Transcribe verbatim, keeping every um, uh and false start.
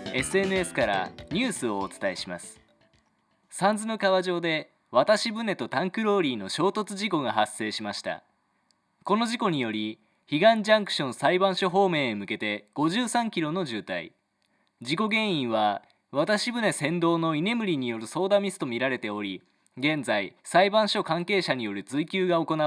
エスエヌエス からニュースをお伝えします。三途の川上で渡し船とタンクローリーの衝突事故が発生しました。この事故により彼岸ジャンクション裁判所方面へ向けてごじゅうさんキロの渋滞。事故原因は渡し船船頭の居眠りによる操舵ミスとみられており、現在裁判所関係者による追及が行われ